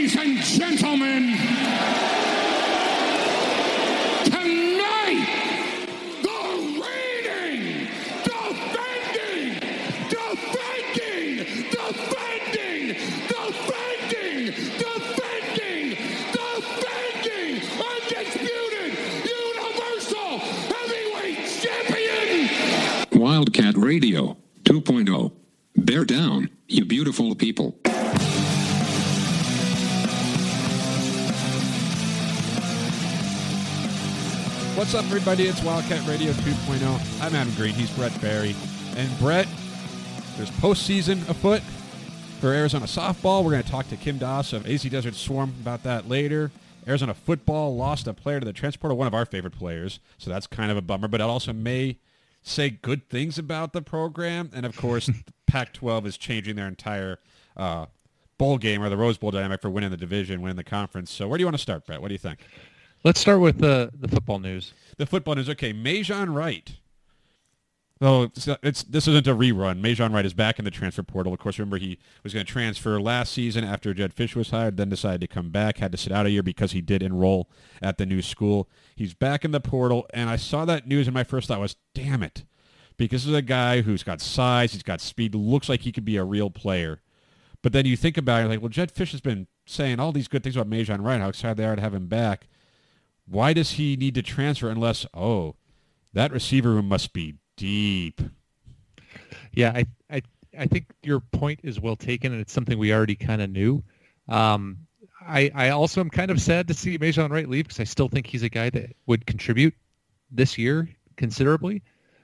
Ladies and gentlemen, tonight, the reigning, defending, undisputed, universal heavyweight champion, Wildcat Radio 2.0. Bear down, you beautiful people. What's up, everybody? It's Wildcat Radio 2.0. I'm Adam Green. He's Brett Barry. And Brett, there's postseason afoot for Arizona softball. We're going to talk to Kim Doss of AZ Desert Swarm about that later. Arizona football lost a player to the transfer portal, one of our favorite players, so that's kind of a bummer, but it also may say good things about the program. And, of course, the Pac-12 is changing their entire bowl game or the Rose Bowl dynamic for winning the division, winning the conference. So where do you want to start, Brett? What do you think? Let's start with the football news. The football news. Okay, Majon Wright. Oh, this isn't a rerun. Majon Wright is back in the transfer portal. Of course, remember he was going to transfer last season after Jedd Fisch was hired, then decided to come back, had to sit out a year because he did enroll at the new school. He's back in the portal, and I saw that news, and my first thought was, damn it, because this is a guy who's got size, he's got speed, looks like he could be a real player. But then you think about it, like, well, Jedd Fisch has been saying all these good things about Majon Wright, how excited they are to have him back. Why does he need to transfer unless, that receiver room must be deep? Yeah, I think your point is well taken, and it's something we already kind of knew. I also am kind of sad to see Majon Wright leave because I still think he's a guy that would contribute this year considerably.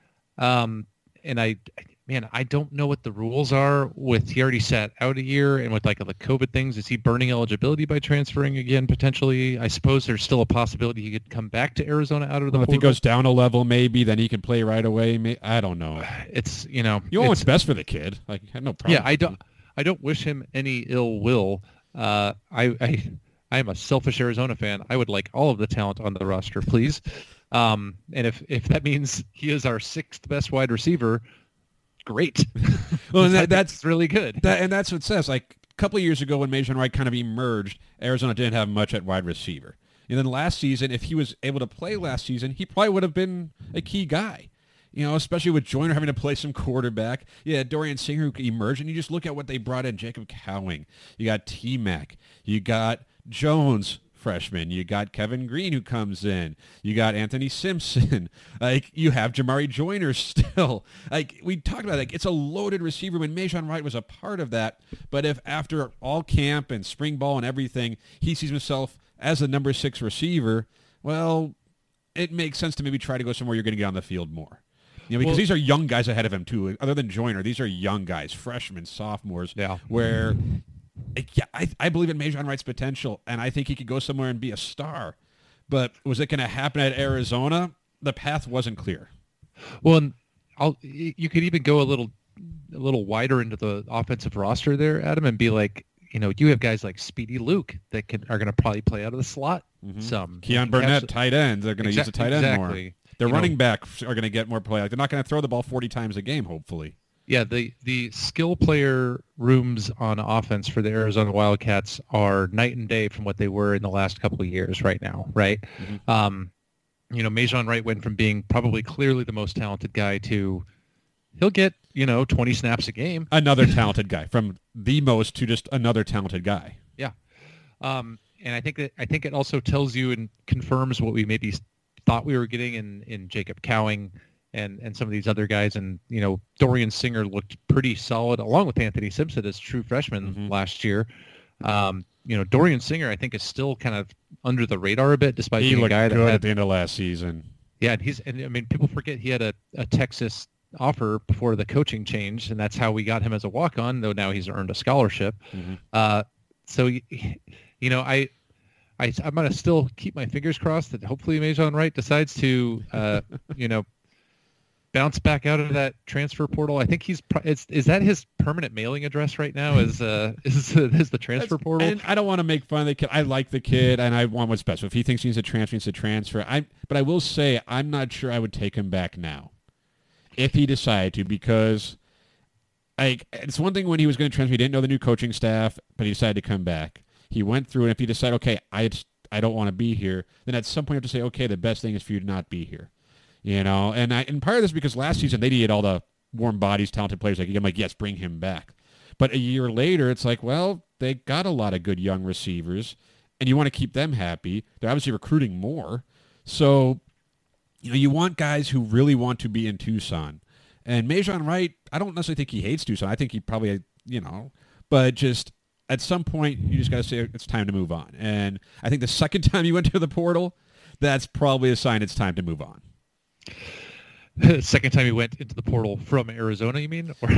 And I don't know what the rules are with, he already sat out a year, and with like the COVID things, is he burning eligibility by transferring again potentially? I suppose there's still a possibility he could come back to Arizona out of the If portal. he goes down a level, maybe, then he can play right away. I don't know. It's, You want what's best for the kid. Like, I have no problem. Yeah, I don't wish him any ill will. I am a selfish Arizona fan. I would like all of the talent on the roster, please. And if that means he is our sixth best wide receiver, great. Well, and that's really good. And that's what it says. Like a couple of years ago when Majon Wright kind of emerged, Arizona didn't have much at wide receiver. And then last season, if he was able to play last season, he probably would have been a key guy. Especially with Joyner having to play some quarterback. Yeah, Dorian Singer who emerged, and you just look at what they brought in. Jacob Cowing. You got T-Mac. You got Jones, freshman. You got Kevin Green who comes in. You got Anthony Simpson. Like, you have Jamari Joyner still. Like, we talked about, like, it's a loaded receiver when Majon Wright was a part of that. But if after all camp and spring ball and everything, he sees himself as the number 6 receiver, well, it makes sense to maybe try to go somewhere you're going to get on the field more. Because these are young guys ahead of him, too. Other than Joyner, these are young guys, freshmen, sophomores, where I believe in Majon Wright's potential, and I think he could go somewhere and be a star. But was it going to happen at Arizona? The path wasn't clear. Well, you could even go a little wider into the offensive roster there, Adam, and be like, you have guys like Speedy Luke that are going to probably play out of the slot. Mm-hmm. Keon Burnett, tight ends. They're going to use the tight end more. Their running backs are going to get more play. Like, they're not going to throw the ball 40 times a game, hopefully. Yeah, the skill player rooms on offense for the Arizona Wildcats are night and day from what they were in the last couple of years right now, right? Mm-hmm. Majon Wright went from being probably clearly the most talented guy to he'll get, 20 snaps a game. Another talented guy, from the most to just another talented guy. Yeah. And I think it also tells you and confirms what we maybe thought we were getting in Jacob Cowing and some of these other guys. And, Dorian Singer looked pretty solid along with Anthony Simpson as true freshman last year. Dorian Singer, I think, is still kind of under the radar a bit, despite being a guy that had at the end of last season. Yeah, and people forget he had a Texas offer before the coaching change, and that's how we got him as a walk-on, though now he's earned a scholarship. So, I'm going to still keep my fingers crossed that hopefully Majon Wright decides to, bounce back out of that transfer portal. I think is that his permanent mailing address right now? Is the transfer portal? And I don't want to make fun of the kid. I like the kid, and I want what's best. So if he thinks he needs to transfer, he needs to transfer. But I will say I'm not sure I would take him back now if he decided to, because it's one thing when he was going to transfer, he didn't know the new coaching staff, but he decided to come back. He went through, and if you decide, okay, I don't want to be here, then at some point you have to say, okay, the best thing is for you to not be here. And part of this is because last season they needed all the warm bodies, talented players. I'm like, yes, bring him back. But a year later, it's like, well, they got a lot of good young receivers, and you want to keep them happy. They're obviously recruiting more. So, you want guys who really want to be in Tucson. And Majon Wright, I don't necessarily think he hates Tucson. I think he probably, but just at some point, you just got to say it's time to move on. And I think the second time you went to the portal, that's probably a sign it's time to move on. Second time he went into the portal from Arizona, you mean? Or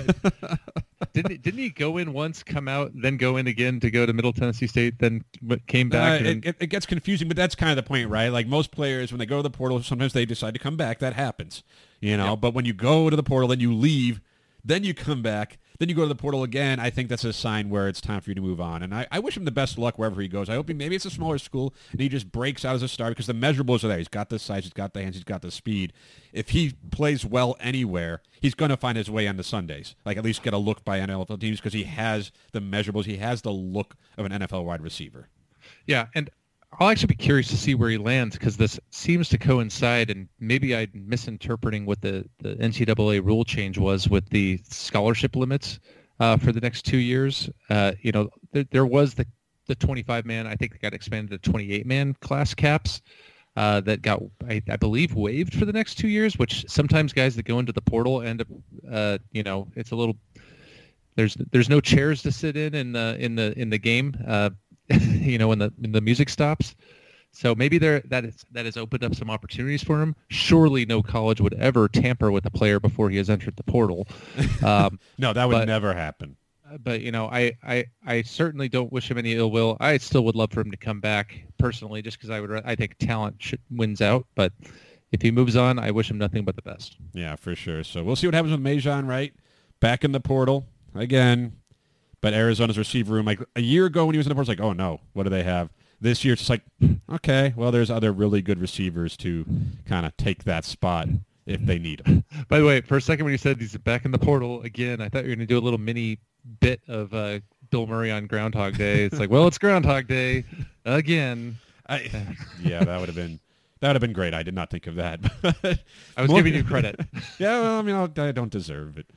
didn't he go in once, come out, then go in again to go to Middle Tennessee State, then came back? It gets confusing, but that's kind of the point, right? Like most players, when they go to the portal, sometimes they decide to come back. That happens, Yep. But when you go to the portal, then you leave, then you come back, then you go to the portal again. I think that's a sign where it's time for you to move on. And I wish him the best of luck wherever he goes. I hope maybe it's a smaller school and he just breaks out as a starter because the measurables are there. He's got the size, he's got the hands, he's got the speed. If he plays well anywhere, he's going to find his way on the Sundays. Like at least get a look by NFL teams because he has the measurables. He has the look of an NFL wide receiver. Yeah, and I'll actually be curious to see where he lands because this seems to coincide, and maybe I'm misinterpreting what the NCAA rule change was with the scholarship limits for the next 2 years. There was the 25-man, I think it got expanded to 28-man class caps that got, I believe, waived for the next 2 years, which sometimes guys that go into the portal end up, it's a little, there's no chairs to sit in the game. When the music stops. So maybe that has opened up some opportunities for him. Surely no college would ever tamper with a player before he has entered the portal. No, that would never happen. But I certainly don't wish him any ill will. I still would love for him to come back personally, just because I think talent wins out. But if he moves on, I wish him nothing but the best. Yeah, for sure. So we'll see what happens with Majon Wright back in the portal again. But Arizona's receiver room, like a year ago when he was in the portal, it's like, oh no, what do they have? This year it's just like, okay, well, there's other really good receivers to kind of take that spot if they need them. By the way, for a second when you said he's back in the portal again, I thought you were going to do a little mini bit of Bill Murray on Groundhog Day. It's like, well, it's Groundhog Day again. Yeah, that would have been great. I did not think of that. I was giving you credit. Yeah, well, I mean, I don't deserve it.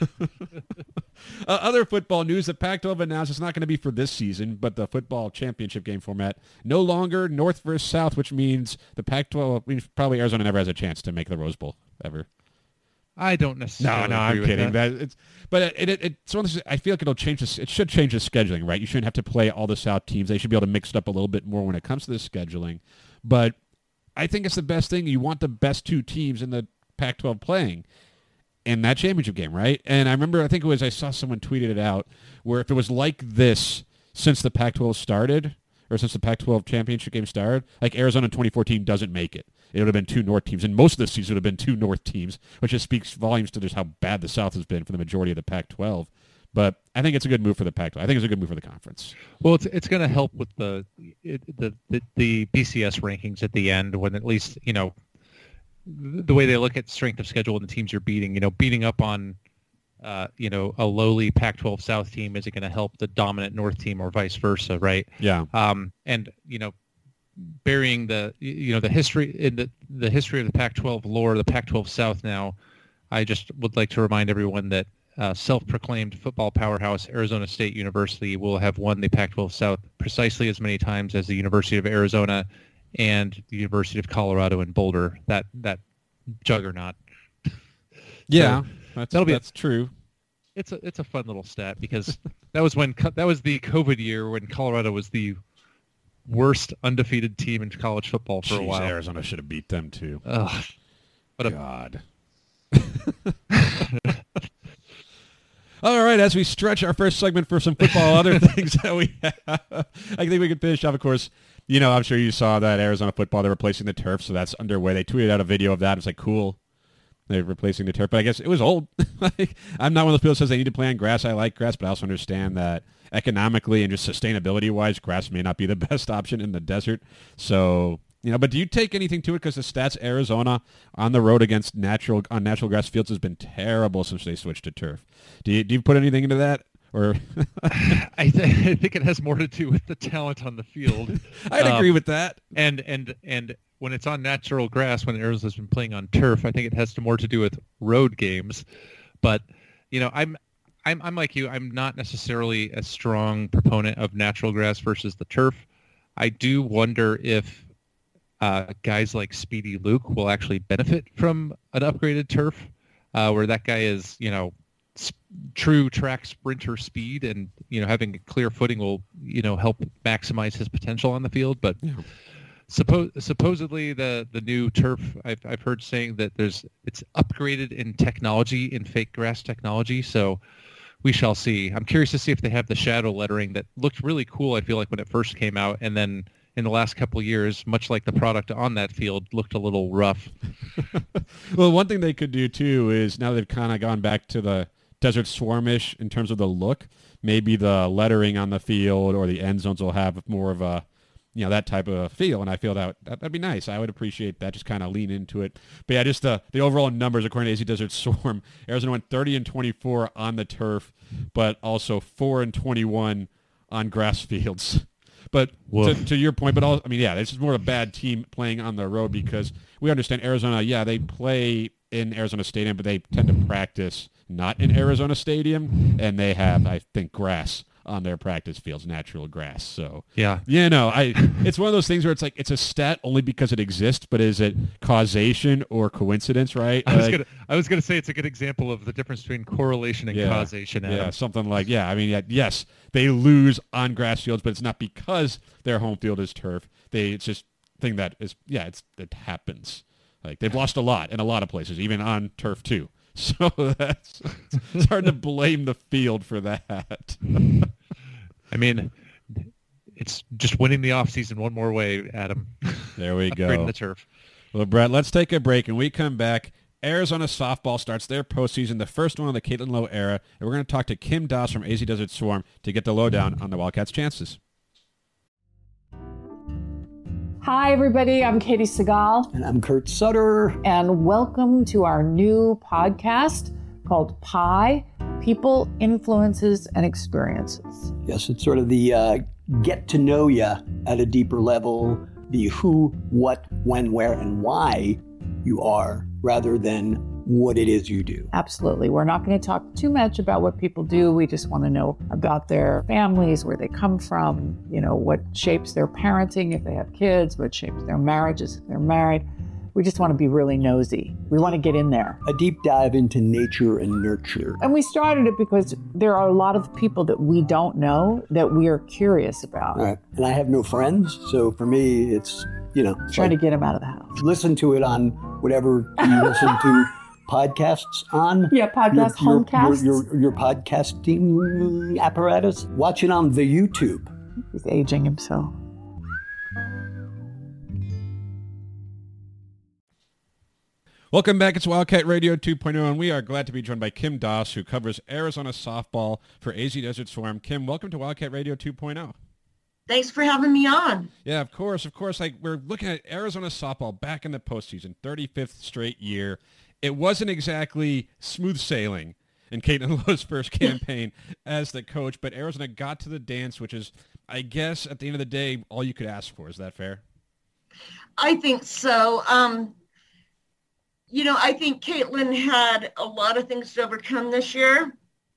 Other football news, the Pac-12 announced it's not going to be for this season, but the football championship game format, no longer North versus South, which means the Pac-12, means probably Arizona never has a chance to make the Rose Bowl ever. I don't necessarily. No, I'm kidding. It's one of those, I feel like it should change the scheduling, right? You shouldn't have to play all the South teams. They should be able to mix it up a little bit more when it comes to the scheduling. But I think it's the best thing. You want the best two teams in the Pac-12 playing in that championship game, right? And I remember, I saw someone tweeted it out, where if it was like this since the Pac-12 started, or since the Pac-12 championship game started, like Arizona in 2014 doesn't make it. It would have been two North teams, and most of the season would have been two North teams, which just speaks volumes to just how bad the South has been for the majority of the Pac-12. But I think it's a good move for the Pac-12. I think it's a good move for the conference. Well, it's going to help with the BCS rankings at the end, when at least, the way they look at strength of schedule and the teams you're beating, beating up on, a lowly Pac-12 South team isn't going to help the dominant North team or vice versa, right? Yeah. And burying the history in the history of the Pac-12 lore, the Pac-12 South now, I just would like to remind everyone that self-proclaimed football powerhouse Arizona State University will have won the Pac-12 South precisely as many times as the University of Arizona and the University of Colorado in Boulder, that juggernaut. Yeah, so that's true. It's a fun little stat because that was the COVID year when Colorado was the worst undefeated team in college football for a while. Arizona should have beat them too. Ugh, what God. All right, as we stretch our first segment for some football, other things that we have, I think we could finish off, of course. I'm sure you saw that Arizona football, they're replacing the turf, so that's underway. They tweeted out a video of that. It was like, cool. They're replacing the turf, but I guess it was old. I'm not one of those people that says they need to play on grass. I like grass, but I also understand that economically and just sustainability-wise, grass may not be the best option in the desert. So, but do you take anything to it? Because the stats, Arizona on the road against natural grass fields has been terrible since they switched to turf. Do you put anything into that? Or I think it has more to do with the talent on the field. I'd agree with that. And when it's on natural grass, when Arizona's been playing on turf, I think it has more to do with road games. But I'm like you. I'm not necessarily a strong proponent of natural grass versus the turf. I do wonder if guys like Speedy Luke will actually benefit from an upgraded turf, where that guy is, true track sprinter speed, and having a clear footing will help maximize his potential on the field. But supposedly the new turf, I've heard saying that it's upgraded in technology, in fake grass technology. So we shall see. I'm curious to see if they have the shadow lettering that looked really cool, I feel like, when it first came out, and then in the last couple of years, much like the product on that field, looked a little rough. Well, one thing they could do too is, now they've kind of gone back to the Desert Swarmish in terms of the look, maybe the lettering on the field or the end zones will have more of a, that type of feel, and I feel that'd be nice. I would appreciate that, just kind of lean into it. But yeah, just the overall numbers, according to AZ Desert Storm, Arizona went 30-24 on the turf, but also 4-21 on grass fields. But to your point, but this is more a bad team playing on the road, because we understand Arizona, they play in Arizona Stadium, but they tend to practice not in Arizona Stadium, and they have, I think, grass on their practice fields, natural grass. So yeah, it's one of those things where it's like, it's a stat only because it exists, but is it causation or coincidence, right? I was gonna say it's a good example of the difference between correlation and causation. Adam. Yeah, something like yes, they lose on grass fields, but it's not because their home field is turf. It's just thing that is it happens. Like, they've lost a lot in a lot of places, even on turf too. So it's hard to blame the field for that. I mean, it's just winning the offseason one more way, Adam. There we go. Upgrading the turf. Well, Brett, let's take a break, and we come back. Arizona softball starts their postseason, the first one of the Caitlin Lowe era, and we're going to talk to Kim Doss from AZ Desert Swarm to get the lowdown on the Wildcats' chances. Hi, everybody. I'm Katie Segal. And I'm Kurt Sutter. And welcome to our new podcast called PIE, People, Influences, and Experiences. Yes, it's sort of the get to know you at a deeper level, the who, what, when, where, and why you are, rather than what it is you do. Absolutely. We're not going to talk too much about what people do. We just want to know about their families, where they come from, what shapes their parenting if they have kids, what shapes their marriages if they're married. We just want to be really nosy. We want to get in there. A deep dive into nature and nurture. And we started it because there are a lot of people that we don't know that we are curious about. Right. And I have no friends, so for me, it's, trying to get them out of the house. Listen to it on whatever you listen to podcasts on. Yeah, podcast, homecasts. Your podcasting apparatus. Watch it on the YouTube. He's aging himself. Welcome back. It's Wildcat Radio 2.0, and we are glad to be joined by Kim Doss, who covers Arizona softball for AZ Desert Swarm. Kim, welcome to Wildcat Radio 2.0. Thanks for having me on. Yeah, of course. Like, we're looking at Arizona softball back in the postseason, 35th straight year. It wasn't exactly smooth sailing in Caitlin Lowe's first campaign as the coach, but Arizona got to the dance, which is, I guess, at the end of the day, all you could ask for. Is that fair? I think so. I think Caitlin had a lot of things to overcome this year,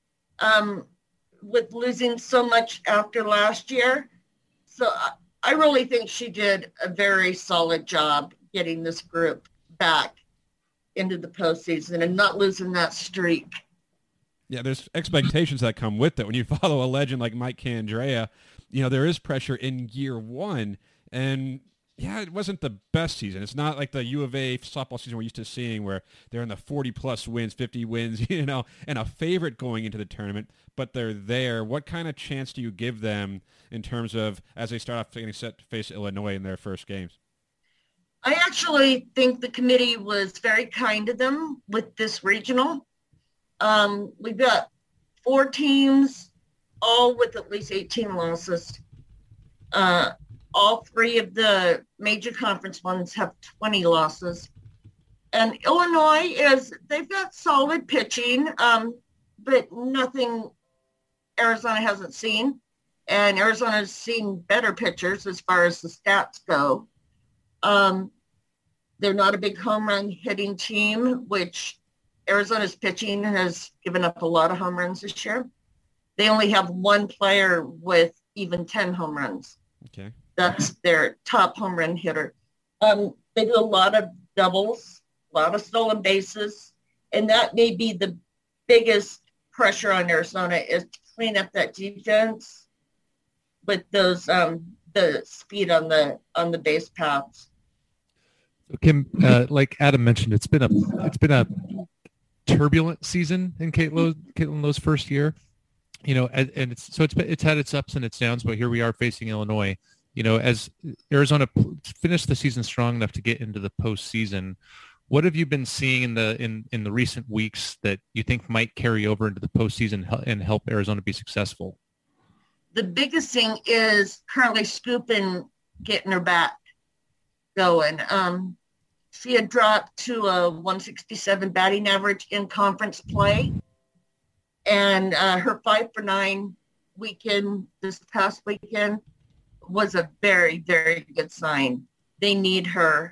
with losing so much after last year. So I really think she did a very solid job getting this group back into the postseason and not losing that streak. Yeah, there's expectations that come with it. When you follow a legend like Mike Candrea, there is pressure in year one. And yeah, it wasn't the best season. It's not like the U of A softball season we're used to seeing, where they're in the 40-plus wins, 50 wins, and a favorite going into the tournament, but they're there. What kind of chance do you give them in terms of, as they start off getting set to face Illinois in their first games? I actually think the committee was very kind to them with this regional. We've got 4 teams, all with at least 18 losses. All 3 of the major conference ones have 20 losses. And Illinois they've got solid pitching, but nothing Arizona hasn't seen, and Arizona's seen better pitchers as far as the stats go. They're not a big home run hitting team, which Arizona's pitching has given up a lot of home runs this year. They only have one player with even 10 home runs. Okay. That's their top home run hitter. They do a lot of doubles, a lot of stolen bases, and that may be the biggest pressure on Arizona is to clean up that defense with those the speed on the base paths. So Kim, like Adam mentioned, it's been a turbulent season in Caitlin Lowe's first year. You know, and it's had its ups and its downs, but here we are facing Illinois. You know, as Arizona finished the season strong enough to get into the postseason, what have you been seeing in the recent weeks that you think might carry over into the postseason and help Arizona be successful? The biggest thing is currently scooping, getting her back going. She had dropped to a 167 batting average in conference play. And her 5 for 9 weekend, this past weekend, was a very, very good sign. They need her.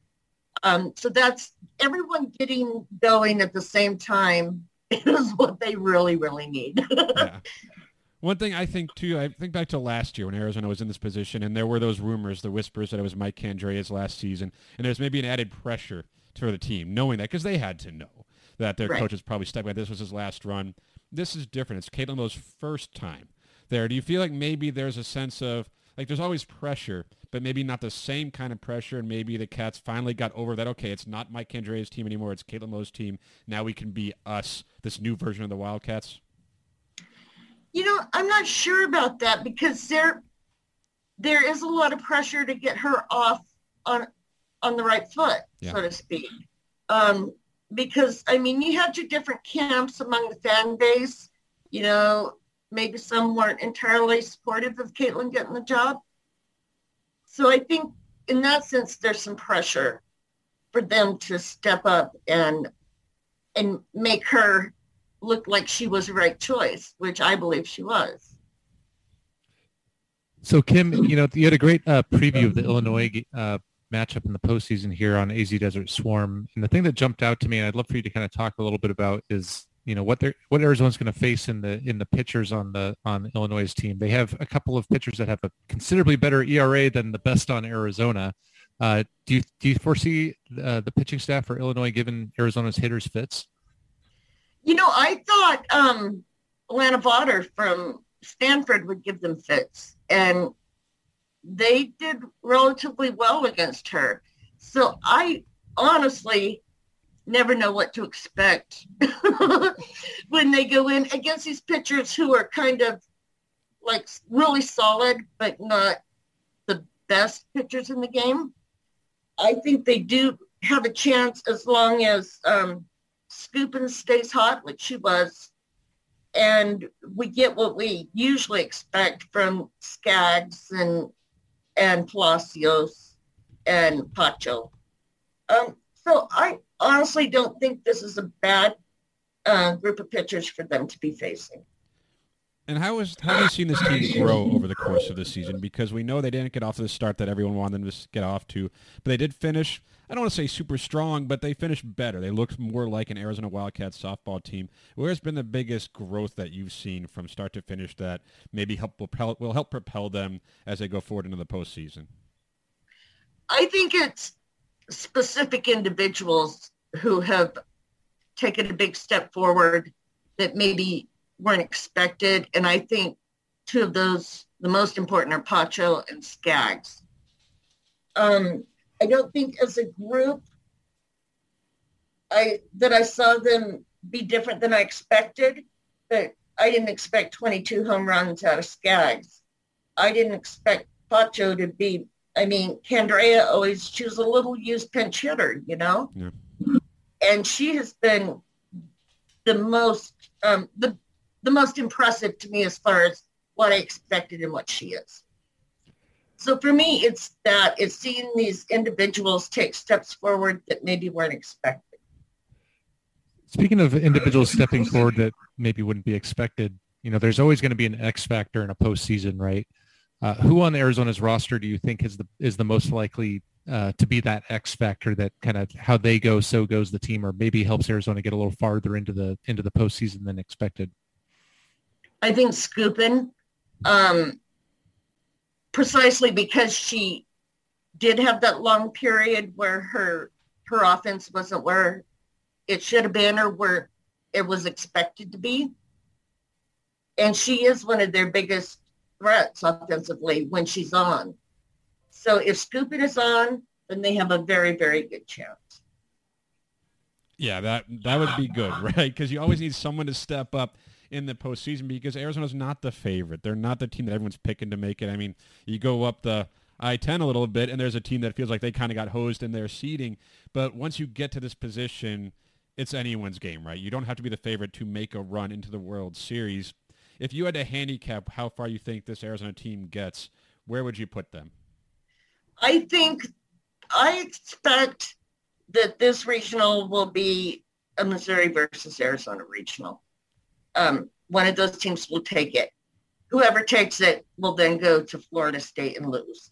So that's everyone getting going at the same time is what they really, really need. Yeah. One thing I think, too, I think back to last year when Arizona was in this position, and there were those rumors, the whispers that it was Mike Candrea's last season, and there's maybe an added pressure for the team, knowing that, because they had to know that their coach was probably stuck by this was his last run. This is different. It's Caitlin Lowe's first time there. Do you feel like maybe there's a sense of, like, there's always pressure, but maybe not the same kind of pressure, and maybe the Cats finally got over that, okay, it's not Mike Candrea's team anymore, it's Caitlin Lowe's team. Now we can be us, this new version of the Wildcats? You know, I'm not sure about that because there is a lot of pressure to get her off on the right foot, so to speak. Because, I mean, you have two different camps among the fan base. You know, maybe some weren't entirely supportive of Caitlin getting the job. So I think in that sense, there's some pressure for them to step up and make her look like she was the right choice, which I believe she was. So, Kim, you know, you had a great preview of the Illinois matchup in the postseason here on AZ Desert Swarm. And the thing that jumped out to me, and I'd love for you to kind of talk a little bit about, is, you know, what Arizona's going to face in the pitchers on Illinois' team. They have a couple of pitchers that have a considerably better ERA than the best on Arizona. Do you foresee the pitching staff for Illinois giving Arizona's hitters fits? You know, I thought Alana Vaughter from Stanford would give them fits, and they did relatively well against her. So I honestly never know what to expect when they go in against these pitchers who are kind of like really solid, but not the best pitchers in the game. I think they do have a chance as long as Scoopin stays hot, which she was, and we get what we usually expect from Skaggs and Palacios and Pacho. So I honestly don't think this is a bad group of pitchers for them to be facing. And how have you seen this team grow over the course of this season? Because we know they didn't get off to the start that everyone wanted them to get off to, but they did finish, I don't want to say super strong, but they finished better. They looked more like an Arizona Wildcats softball team. Where's been the biggest growth that you've seen from start to finish that maybe will help propel them as they go forward into the postseason? I think it's specific individuals who have taken a big step forward that maybe weren't expected. And I think two of those, the most important, are Pacho and Skaggs. I don't think as a group that I saw them be different than I expected, but I didn't expect 22 home runs out of Skaggs. I didn't expect Pacho to be, I mean, Candrea always, she was a little used pinch hitter, you know? Yeah. And she has been the most impressive to me as far as what I expected and what she is. So for me, it's seeing these individuals take steps forward that maybe weren't expected. Speaking of individuals stepping forward that maybe wouldn't be expected, there's always going to be an X factor in a postseason, right? Who on Arizona's roster do you think is the most likely to be that X factor that kind of how they go, so goes the team, or maybe helps Arizona get a little farther into the postseason than expected? I think Skupin, precisely because she did have that long period where her offense wasn't where it should have been or where it was expected to be. And she is one of their biggest threats offensively when she's on. So if Skupin is on, then they have a very, very good chance. Yeah, that would be good, right? Because you always need someone to step up in the postseason because Arizona's not the favorite. They're not the team that everyone's picking to make it. I mean, you go up the I-10 a little bit, and there's a team that feels like they kind of got hosed in their seeding. But once you get to this position, it's anyone's game, right? You don't have to be the favorite to make a run into the World Series. If you had to handicap how far you think this Arizona team gets, where would you put them? I expect that this regional will be a Missouri versus Arizona regional. One of those teams will take it. Whoever takes it will then go to Florida State and lose.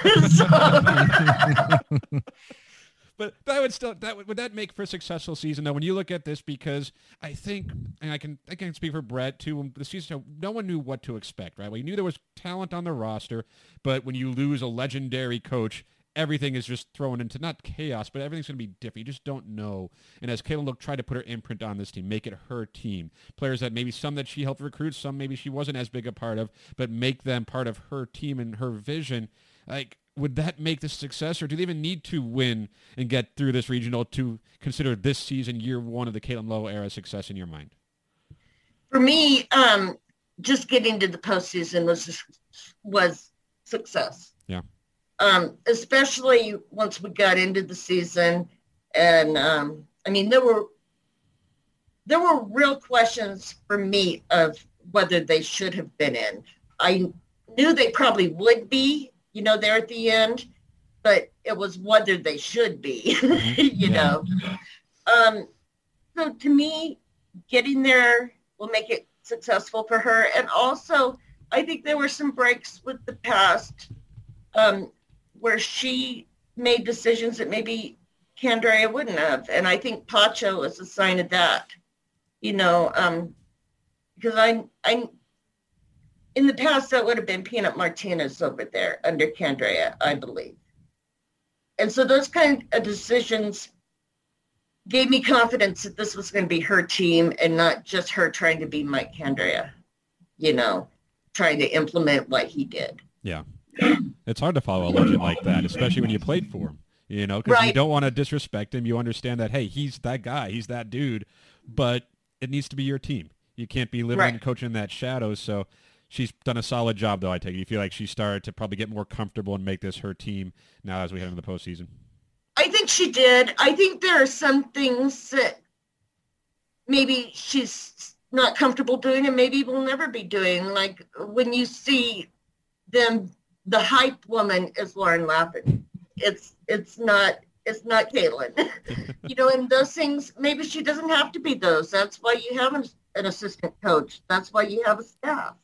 But would that make for a successful season though? When you look at this, because I think, and I can speak for Brett too. The season, no one knew what to expect, right? Well, you knew there was talent on the roster, but when you lose a legendary coach, everything is just thrown into not chaos, but everything's going to be different. You just don't know. And as Caitlin Logue tried to put her imprint on this team, make it her team, players that maybe some that she helped recruit, some maybe she wasn't as big a part of, but make them part of her team and her vision. Like, would that make the success, or do they even need to win and get through this regional to consider this season year one of the Caitlin Lowe era success in your mind? For me, just getting to the postseason was success. Yeah. Especially once we got into the season, and I mean there were real questions for me of whether they should have been in. I knew they probably would be, there at the end, but it was whether they should be, know. So to me, getting there will make it successful for her. And also, I think there were some breaks with the past where she made decisions that maybe Candrea wouldn't have. And I think Pacho is a sign of that, because I in the past, that would have been Peanut Martinez over there under Candrea, I believe. And so those kind of decisions gave me confidence that this was going to be her team and not just her trying to be Mike Candrea, trying to implement what he did. Yeah. It's hard to follow a legend like that, especially when you played for him, because Right. You don't want to disrespect him. You understand that, hey, he's that guy, he's that dude, but it needs to be your team. You can't be living and coaching in that shadow. So she's done a solid job, though, I take it. You feel like she started to probably get more comfortable and make this her team now as we head into the postseason? I think she did. I think there are some things that maybe she's not comfortable doing and maybe will never be doing. Like when you see them, the hype woman is Lauren Lappin. It's not Caitlin. And those things, maybe she doesn't have to be those. That's why you have an assistant coach. That's why you have a staff.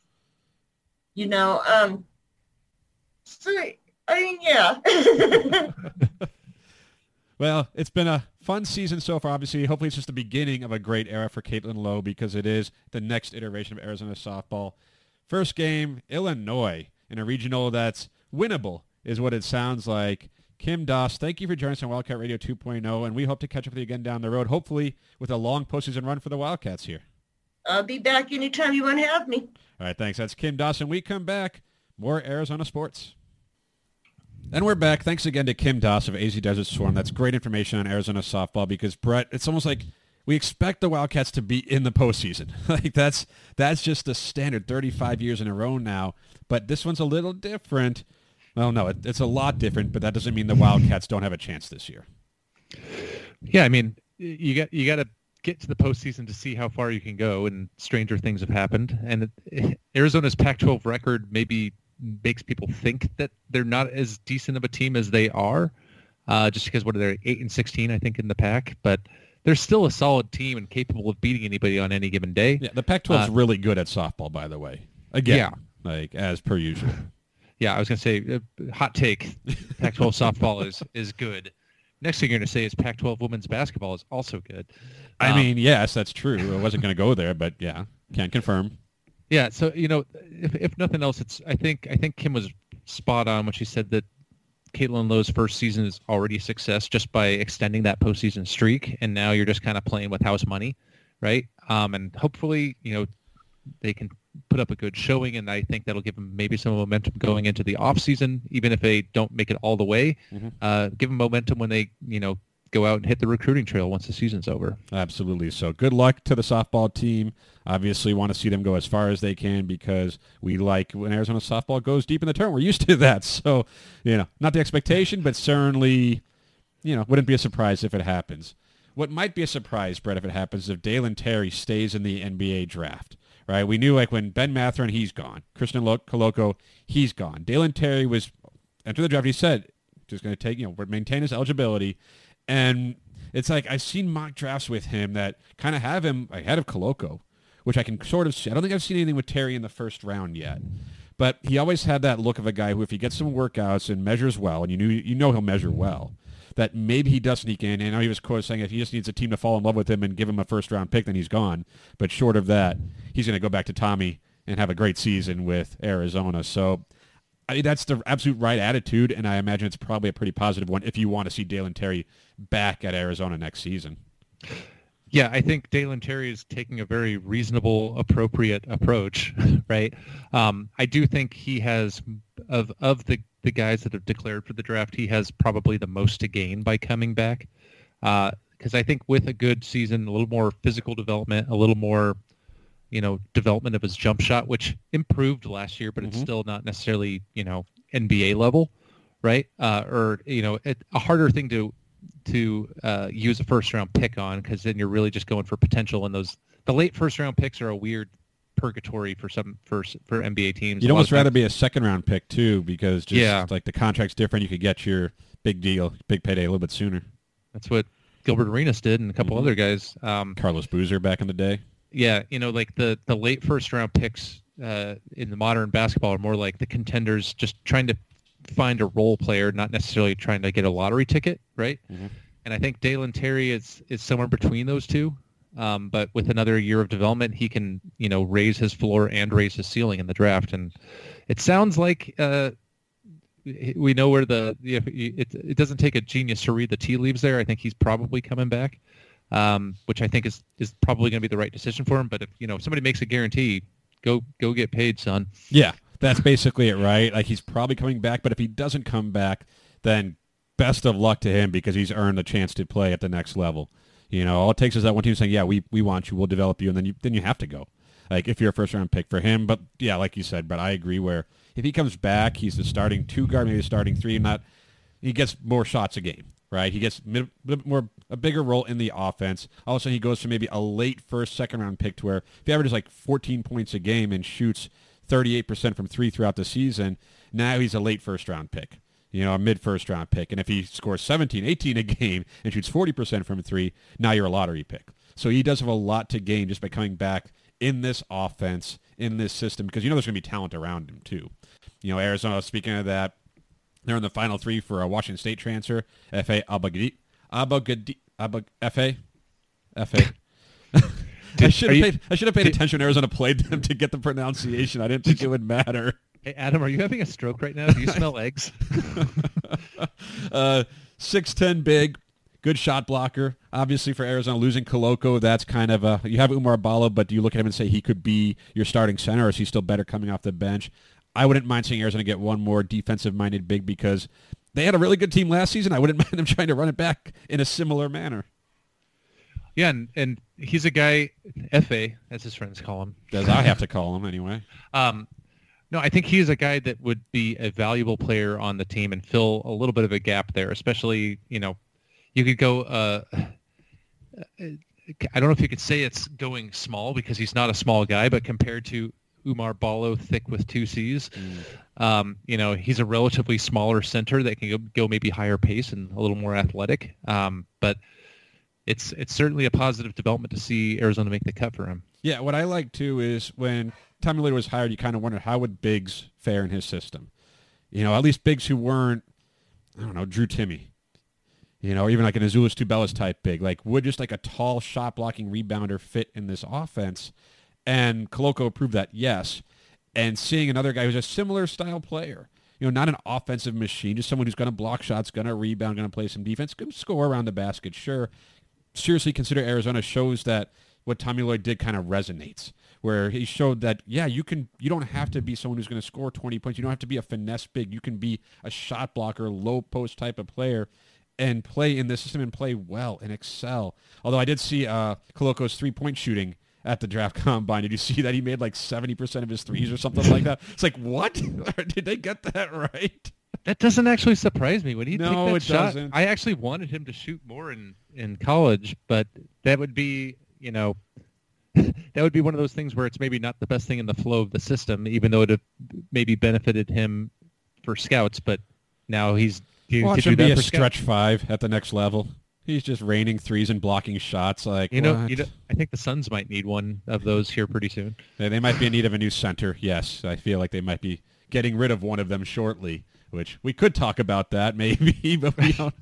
So, I mean, yeah. Well, it's been a fun season so far, obviously. Hopefully it's just the beginning of a great era for Caitlin Lowe because it is the next iteration of Arizona softball. First game, Illinois, in a regional that's winnable, is what it sounds like. Kim Doss, thank you for joining us on Wildcat Radio 2.0, and we hope to catch up with you again down the road, hopefully with a long postseason run for the Wildcats here. I'll be back anytime you want to have me. All right, thanks. That's Kim Doss, and we come back, more Arizona sports. And we're back. Thanks again to Kim Doss of AZ Desert Swarm. That's great information on Arizona softball because, Brett, it's almost like we expect the Wildcats to be in the postseason. Like that's just the standard 35 years in a row now. But this one's a little different. Well, no, it's a lot different, but that doesn't mean the Wildcats don't have a chance this year. Yeah, I mean, you got to get to the postseason to see how far you can go, and stranger things have happened. And Arizona's Pac-12 record maybe makes people think that they're not as decent of a team as they are, just because what are they, 8-16, I think, in the Pac. But they're still a solid team and capable of beating anybody on any given day. Yeah, the Pac-12 is really good at softball, by the way. Again, like as per usual. Yeah, I was going to say, hot take, Pac-12 softball is good. Next thing you're going to say is Pac-12 women's basketball is also good. I mean, yes, that's true. I wasn't going to go there, but yeah, can confirm. Yeah, so if nothing else, I think Kim was spot on when she said that Caitlin Lowe's first season is already a success just by extending that postseason streak, and now you're just kind of playing with house money, right? And hopefully, they can put up a good showing, and I think that'll give them maybe some momentum going into the off season, even if they don't make it all the way. Give them momentum when they go out and hit the recruiting trail once the season's over. Absolutely. So good luck to the softball team. Obviously want to see them go as far as they can because we like when Arizona softball goes deep in the tournament. We're used to that. So, not the expectation, but certainly, wouldn't be a surprise if it happens. What might be a surprise, Brett, if it happens, is if Dalen Terry stays in the NBA draft, right? We knew when Ben Mathurin, he's gone. Christian Coloco, he's gone. Dalen Terry was, after the draft, he said, just going to take, maintain his eligibility. And it's like I've seen mock drafts with him that kind of have him ahead of Coloco, which I can sort of see. I don't think I've seen anything with Terry in the first round yet. But he always had that look of a guy who, if he gets some workouts and measures well, and you know he'll measure well, that maybe he does sneak in. And I know he was quoted saying if he just needs a team to fall in love with him and give him a first-round pick, then he's gone. But short of that, he's going to go back to Tommy and have a great season with Arizona. So that's the absolute right attitude, and I imagine it's probably a pretty positive one if you want to see Dalen Terry back at Arizona next season. Yeah, I think Dalen Terry is taking a very reasonable, appropriate approach, right? I do think he has, of the guys that have declared for the draft, he has probably the most to gain by coming back. Because I think with a good season, a little more physical development, a little more development of his jump shot, which improved last year, but it's still not necessarily, NBA level, right? A harder thing to use a first round pick on, because then you're really just going for potential. And the late first round picks are a weird purgatory for NBA teams. You'd almost rather be a second round pick too, because like the contract's different. You could get your big payday a little bit sooner. That's what Gilbert Arenas did, and a couple other guys. Carlos Boozer back in the day. Yeah, like the late first-round picks in the modern basketball are more like the contenders just trying to find a role player, not necessarily trying to get a lottery ticket, right? And I think Dalen Terry is somewhere between those two. But with another year of development, he can, raise his floor and raise his ceiling in the draft. And it sounds like we know where it doesn't take a genius to read the tea leaves there. I think he's probably coming back. Which I think is probably going to be the right decision for him. But if somebody makes a guarantee, go get paid, son. Yeah, that's basically it, right? Like he's probably coming back, but if he doesn't come back, then best of luck to him because he's earned the chance to play at the next level. All it takes is that one team saying, "Yeah, we want you, we'll develop you," and then you have to go. Like if you're a first round pick for him, but yeah, like you said, but I agree. Where if he comes back, he's the starting 2 guard, maybe the starting 3. He gets more shots a game. Right, he gets a bigger role in the offense. All of a sudden, he goes from maybe a late first, second round pick to where if he averages like 14 points a game and shoots 38% from 3 throughout the season, now he's a late first round pick, a mid first round pick. And if he scores 17, 18 a game and shoots 40% from 3, now you're a lottery pick. So he does have a lot to gain just by coming back in this offense, in this system, because there's going to be talent around him too. Arizona, speaking of that, they're in the final 3 for a Washington State transfer, F.A. Abogadi. F.A. I should have paid attention when Arizona played them to get the pronunciation. I didn't think it would matter. Hey, Adam, are you having a stroke right now? Do you smell eggs? 6'10", big, good shot blocker. Obviously for Arizona, losing Coloco, that's kind of you have Umar Ballo, but do you look at him and say he could be your starting center, or is he still better coming off the bench? I wouldn't mind seeing Arizona get one more defensive-minded big because they had a really good team last season. I wouldn't mind them trying to run it back in a similar manner. Yeah, and he's a guy, F.A., as his friends call him. As I have to call him anyway. No, I think he's a guy that would be a valuable player on the team and fill a little bit of a gap there, especially, you could go I don't know if you could say it's going small because he's not a small guy, but compared to Umar Ballo, thick with 2 C's, he's a relatively smaller center that can go maybe higher pace and a little more athletic. But it's certainly a positive development to see Arizona make the cut for him. Yeah, what I like too is when Tommy Lloyd was hired, you kind of wondered how would Biggs fare in his system. At least Biggs who weren't, I don't know, Drew Timme. Or even like an Azuolas Tubelis type big. Like, would just like a tall shot-blocking rebounder fit in this offense? And Koloko proved that, yes. And seeing another guy who's a similar style player, not an offensive machine, just someone who's going to block shots, going to rebound, going to play some defense, going to score around the basket, sure. Seriously consider Arizona shows that what Tommy Lloyd did kind of resonates, where he showed that, yeah, you don't have to be someone who's going to score 20 points. You don't have to be a finesse big. You can be a shot blocker, low post type of player and play in this system and play well and excel. Although I did see Koloko's three-point shooting at the draft combine. Did you see that he made like 70% of his threes or something like that? It's like, what? Did they get that right? That doesn't actually surprise me. When he take that shot, doesn't. I actually wanted him to shoot more in college, but that would be, that would be one of those things where it's maybe not the best thing in the flow of the system, even though it have maybe benefited him for scouts, but now he's Watch him be a stretch five at the next level. He's just raining threes and blocking shots. Like, I think the Suns might need one of those here pretty soon. They might be in need of a new center. Yes, I feel like they might be getting rid of one of them shortly, which we could talk about that maybe, but we don't.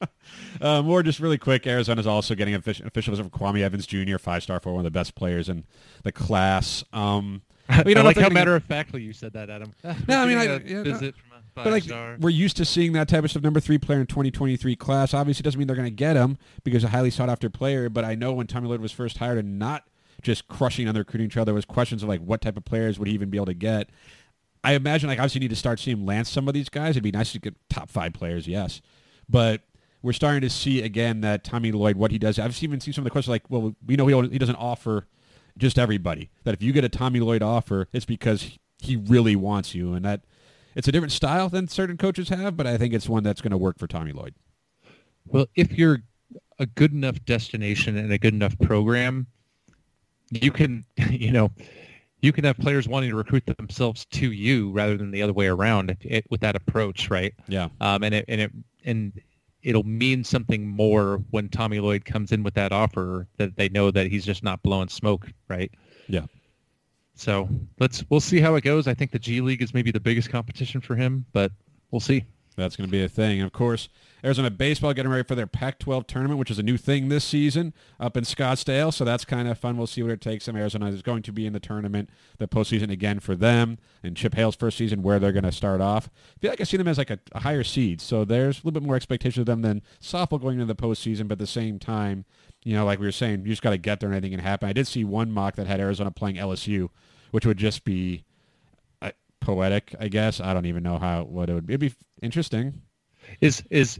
More just really quick, Arizona's also getting official visit from Kwame Evans Jr., 5-star for one of the best players in the class. I like how matter-of-factly you said that, Adam. No, I mean, visit from a but like, we're used to seeing that type of stuff. Number 3 player in 2023 class. Obviously, doesn't mean they're going to get him because a highly sought-after player. But I know when Tommy Lloyd was first hired and not just crushing on the recruiting trail, there was questions of like what type of players would he even be able to get. I imagine like obviously you need to start seeing him lance some of these guys. It'd be nice to get top 5 players, yes, but we're starting to see again that Tommy Lloyd, what he does. I've even seen some of the questions like, well, we know he doesn't offer just everybody. That if you get a Tommy Lloyd offer, it's because he really wants you, and that. It's a different style than certain coaches have, but I think it's one that's going to work for Tommy Lloyd. Well, if you're a good enough destination and a good enough program, you can, you can have players wanting to recruit themselves to you rather than the other way around with that approach, right? Yeah. And it'll mean something more when Tommy Lloyd comes in with that offer that they know that he's just not blowing smoke, right? Yeah. So we'll see how it goes. I think the G League is maybe the biggest competition for him, but we'll see. That's going to be a thing. And of course, Arizona baseball getting ready for their Pac-12 tournament, which is a new thing this season up in Scottsdale. So that's kind of fun. We'll see where it takes them. Arizona is going to be in the tournament, the postseason again for them. And Chip Hale's first season, where they're going to start off. I feel like I see them as like a higher seed. So there's a little bit more expectation of them than softball going into the postseason. But at the same time, like we were saying, you just got to get there and anything can happen. I did see one mock that had Arizona playing LSU, which would just be poetic, I guess. I don't even know what it would be. It'd be interesting. Is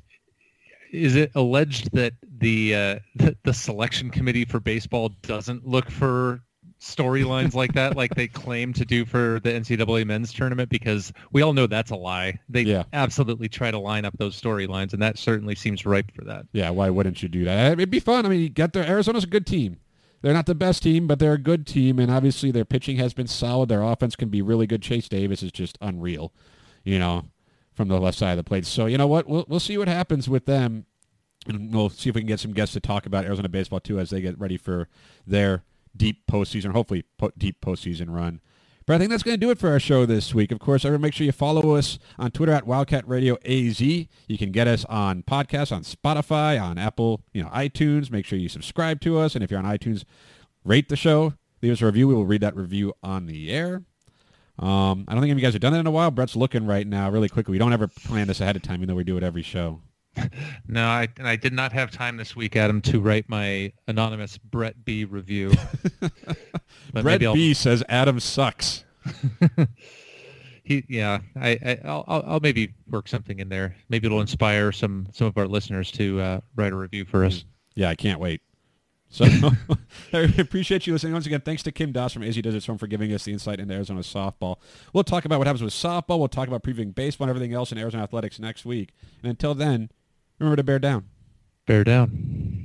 it alleged that the selection committee for baseball doesn't look for storylines like that, like they claim to do for the NCAA men's tournament? Because we all know that's a lie. They absolutely try to line up those storylines, and that certainly seems ripe for that. Yeah, why wouldn't you do that? It'd be fun. I mean, you get there. Arizona's a good team. They're not the best team, but they're a good team, and obviously their pitching has been solid. Their offense can be really good. Chase Davis is just unreal, from the left side of the plate. So you know what? We'll see what happens with them, and we'll see if we can get some guests to talk about Arizona baseball too as they get ready for their deep postseason, hopefully deep postseason run. But I think that's going to do it for our show this week. Of course, everyone make sure you follow us on Twitter at Wildcat Radio AZ. You can get us on podcasts, on Spotify, on Apple, iTunes. Make sure you subscribe to us. And if you're on iTunes, rate the show. Leave us a review. We will read that review on the air. I don't think any of you guys have done that in a while. Brett's looking right now really quickly. We don't ever plan this ahead of time, even though we do it every show. No, I did not have time this week, Adam, to write my anonymous Brett B review. But Brett B says Adam sucks. I'll maybe work something in there. Maybe it'll inspire some of our listeners to write a review for us. Yeah, I can't wait. So I appreciate you listening. Once again, thanks to Kim Doss from AZ Desert Storm for giving us the insight into Arizona softball. We'll talk about what happens with softball. We'll talk about previewing baseball and everything else in Arizona athletics next week. And until then, remember to bear down. Bear down.